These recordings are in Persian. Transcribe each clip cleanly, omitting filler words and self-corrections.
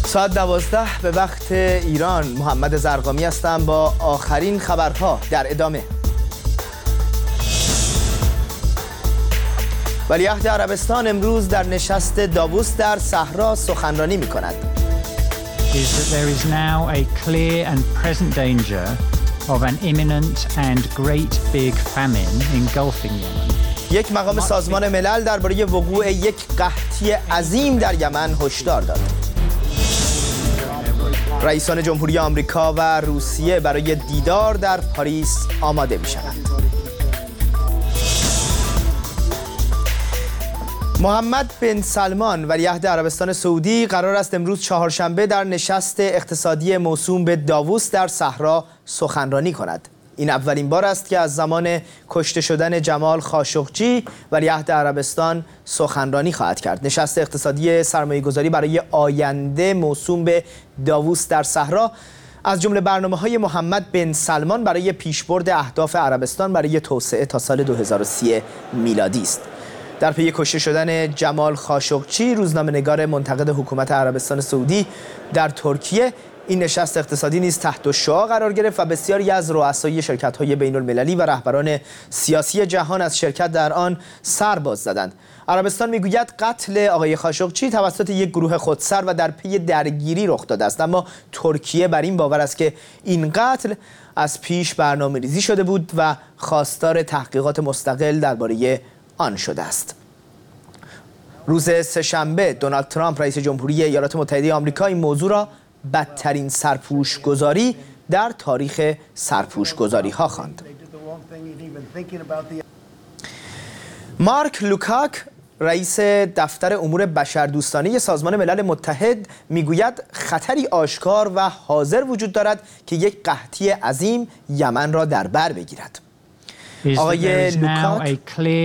ساعت 12 به وقت ایران. محمد زرقامی هستم با آخرین خبرها در ادامه. ولیعهد عربستان امروز در نشست داووس در صحرا سخنرانی می‌کند. There is now a clear and present danger of an imminent and great big famine engulfing Yemen. یک مقام سازمان ملل درباره وقوع یک قحطی عظیم در یمن هشدار داد. رئیسان جمهوری آمریکا و روسیه برای دیدار در پاریس آماده می‌شوند. محمد بن سلمان ولیعهد عربستان سعودی قرار است امروز چهارشنبه در نشست اقتصادی موسوم به داووس در صحرا سخنرانی کند. این اولین بار است که از زمان کشته شدن جمال خاشقجی ولیعهد عربستان سخنرانی خواهد کرد. نشست اقتصادی سرمایه‌گذاری برای آینده موسوم به داووس در صحرا از جمله برنامه‌های محمد بن سلمان برای پیشبرد اهداف عربستان برای توسعه تا سال 2030 میلادی است. در پی کشته شدن جمال خاشقجی، روزنامه‌نگار منتقد حکومت عربستان سعودی در ترکیه، این نشست اقتصادی نیز تحت شعاع قرار گرفت و بسیاری از رؤسای شرکت‌های بین‌المللی و رهبران سیاسی جهان از شرکت در آن سر باز زدند. عربستان میگوید قتل آقای خاشقجی توسط یک گروه خودسر و در پی درگیری رخ داده است، اما ترکیه بر این باور است که این قتل از پیش برنامه‌ریزی شده بود و خواستار تحقیقات مستقل درباره آن شده است. روز سه‌شنبه دونالد ترامپ رئیس جمهوری ایالات متحده آمریکا این موضوع را بدترین سرپوش‌گذاری در تاریخ سرپوش‌گذاری‌ها خواند. مارک لوکاک رئیس دفتر امور بشردوستانه سازمان ملل متحد میگوید خطری آشکار و حاضر وجود دارد که یک قحطی عظیم یمن را در بر بگیرد. آقای لوکاک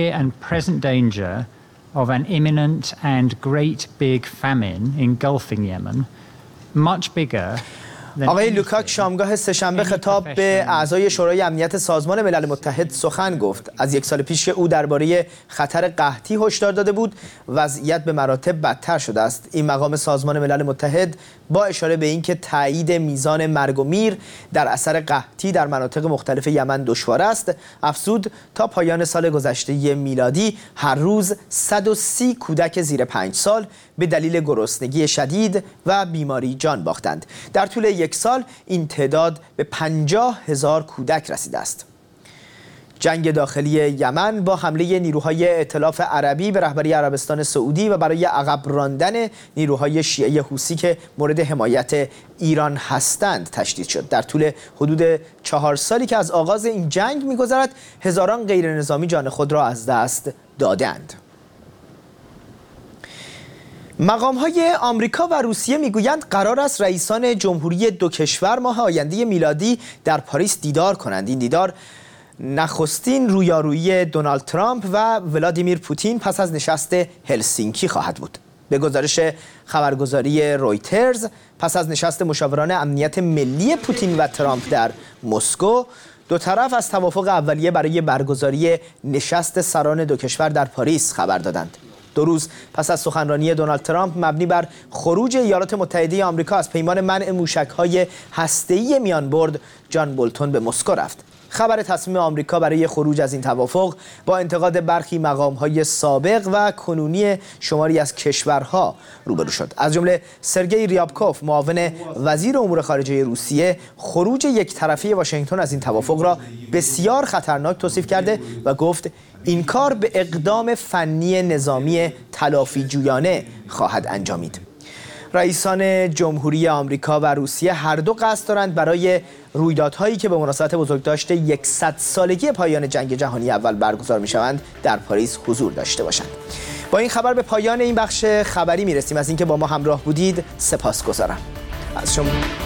of an imminent and great big famine engulfing Yemen, much bigger. آقای لوکاک شامگاه سه‌شنبه خطاب به اعضای شورای امنیت سازمان ملل متحد سخن گفت. از یک سال پیش که او درباره خطر قحطی هشدار داده بود، وضعیت به مراتب بدتر شده است. این مقام سازمان ملل متحد با اشاره به اینکه تایید میزان مرگ و میر در اثر قحطی در مناطق مختلف یمن دشوار است، افزود تا پایان سال گذشته میلادی هر روز 130 کودک زیر 5 سال به دلیل گرسنگی شدید و بیماری جان باختند. در طول یک سال این تعداد به 50,000 کودک رسیده است. جنگ داخلی یمن با حمله نیروهای ائتلاف عربی به رهبری عربستان سعودی و برای عقب راندن نیروهای شیعه حوثی که مورد حمایت ایران هستند تشدید شد. در طول حدود 4 سالی که از آغاز این جنگ می‌گذرد، هزاران غیرنظامی جان خود را از دست دادند. مقام‌های آمریکا و روسیه میگویند قرار است رئیسان جمهوری دو کشور ماه آینده میلادی در پاریس دیدار کنند. این دیدار نخستین رویارویی دونالد ترامپ و ولادیمیر پوتین پس از نشست هلسینکی خواهد بود. به گزارش خبرگزاری رویترز، پس از نشست مشاوران امنیت ملی پوتین و ترامپ در مسکو، دو طرف از توافق اولیه برای برگزاری نشست سران دو کشور در پاریس خبر دادند. 2 روز پس از سخنرانی دونالد ترامپ مبنی بر خروج ایالات متحده آمریکا از پیمان منع موشک‌های هسته‌ای میانبرد، جان بولتون به مسکو رفت. خبر تصمیم آمریکا برای خروج از این توافق با انتقاد برخی مقام‌های سابق و کنونی شماری از کشورها روبرو شد. از جمله سرگئی ریابکوف، معاون وزیر امور خارجه روسیه، خروج یک طرفه واشنگتن از این توافق را بسیار خطرناک توصیف کرده و گفت این کار به اقدام فنی نظامی تلافی جویانه خواهد انجامید. رئیسان جمهوری آمریکا و روسیه هر دو قصد دارند برای رویدادهایی که به مناسبت بزرگداشت 100 سالگی پایان جنگ جهانی اول برگزار می‌شوند در پاریس حضور داشته باشند. با این خبر به پایان این بخش خبری میرسیم. از اینکه با ما همراه بودید سپاسگزارم. از شما